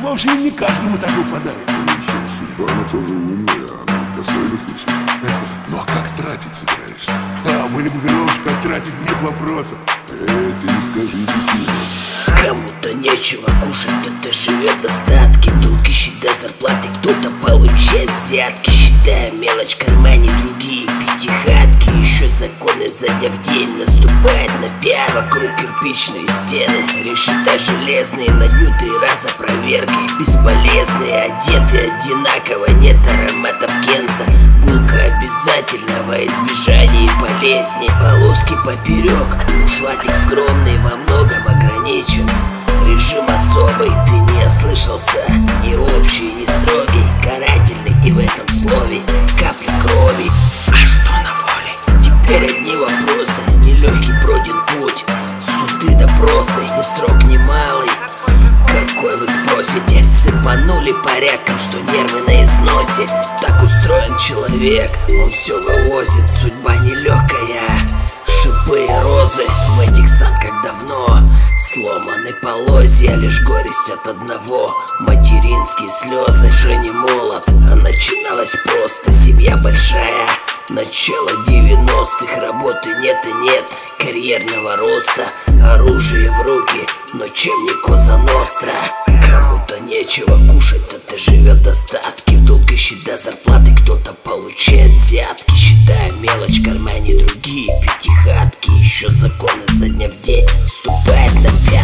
В общем, не каждому так выпадает. Судьба, она тоже умная, она достойных ищет. Ну а как тратить собираешься? Были бы гроши, как тратить, нет вопросов. Ты не скажи, дитина. Кому-то нечего кушать, кто-то живет в достатке. Долг ищет до зарплаты, кто-то получает взятки. Считая мелочь в кармане, другие пятихатки. Еще законы за дня в день наступает на пять. Вокруг кирпичные стены, решета железные. На дню 3 раза проверки, бесполезные. Одеты одинаково, нет ароматов Кенца. Гулка обязательно во избежание болезни. Полоски поперек, бушлатик скромный, во многом ограничен. Режим особый, ты не ослышался. Не общий, не строгий, карательный, и в этом слове капли крови. А что на воле? Теперь одни вопросы. Нелегкий пройден путь, суды, допросы, и срок немалый. Какой вы спросите? Сыпанули порядком, что нервы на износе. Так устроен человек, он все вывозит. Судьба нелегкая, шипы и розы в этих санках давно сломаны полозья. Лишь горесть от одного, материнские слезы. Уже не молод, а начиналось просто. Семья большая, начало 90-х. Работы нет и нет, карьерного роста. Оружие в руки, но чем не Коза Ностра? Кому-то нечего кушать, кто-то живет в достатке. В долг ищет до зарплаты, кто-то получает взятки. Считая мелочь в кармане, другие пятихатки. Еще законы за дня в день ступает на пять.